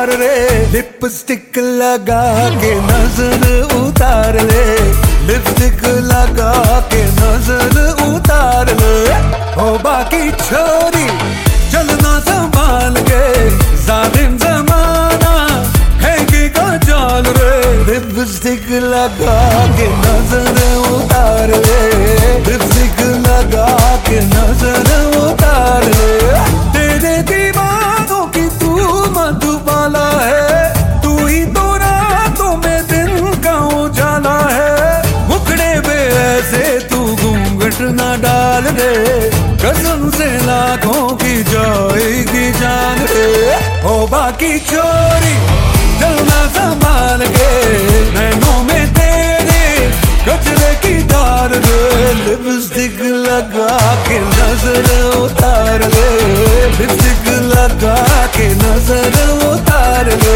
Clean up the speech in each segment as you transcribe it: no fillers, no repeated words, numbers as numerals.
प्यार रे, लिपस्टिक लगा के नजर उतार ले, लिपस्टिक लगा के नजर उतार ले। ओ बाकी छोरी चलना संभाल के, जालिम जमाना फेंकेगा जाल रे, लिपस्टिक लगा के नजर उतार ले, लिपस्टिक लगा के नजर उतार ले। तेरे दीवानों की तू मधुबाला है, तू ही तो रातों में दिन का उजाला है। मुखड़े पे ऐसे तू घूंघट ना डाल रे, कसम से लाखों की जाएगी जान रे। ओ बाकी चोरी चलना संभाल के, नैनों में तेरे कचरे की धार रे, लिपस्टिक लगा के नजर उतार ले, लिपस्टिक लगा के नजर उतार ले।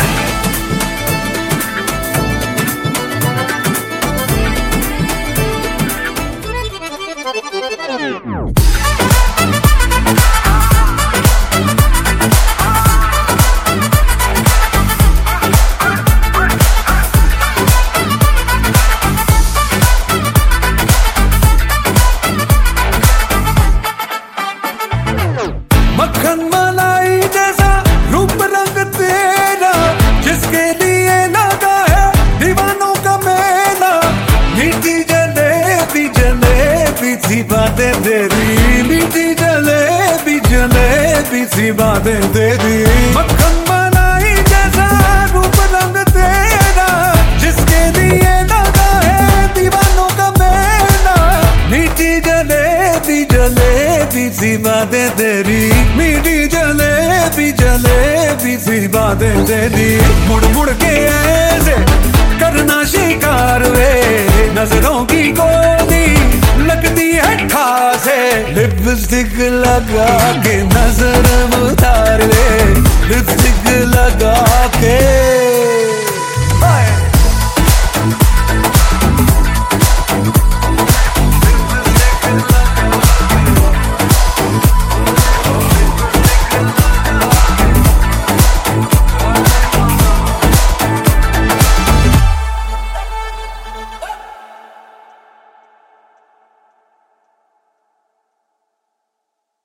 मक्खन मलाई जैसा रूप रंग तेरा, जिसके लिए लगा है दीवानों का मेला। मीठी जलेबी जलेबी सी बातें तेरी, मीठी जलेबी जलेबी सी बातें तेरी। मक्खन मलाई जैसा रूप रंग तेरा, जिसके लिए लगा है दीवानों का मेला। मीठी जलेबी जलेबी सी बातें तेरी, मीठी जलेबी जलेबी सी बातें तेरी। मुड़ मुड़ के ऐसे करना शिकार वे, नजरों की गोली लगती है खास है, लिपस्टिक लगा के नजर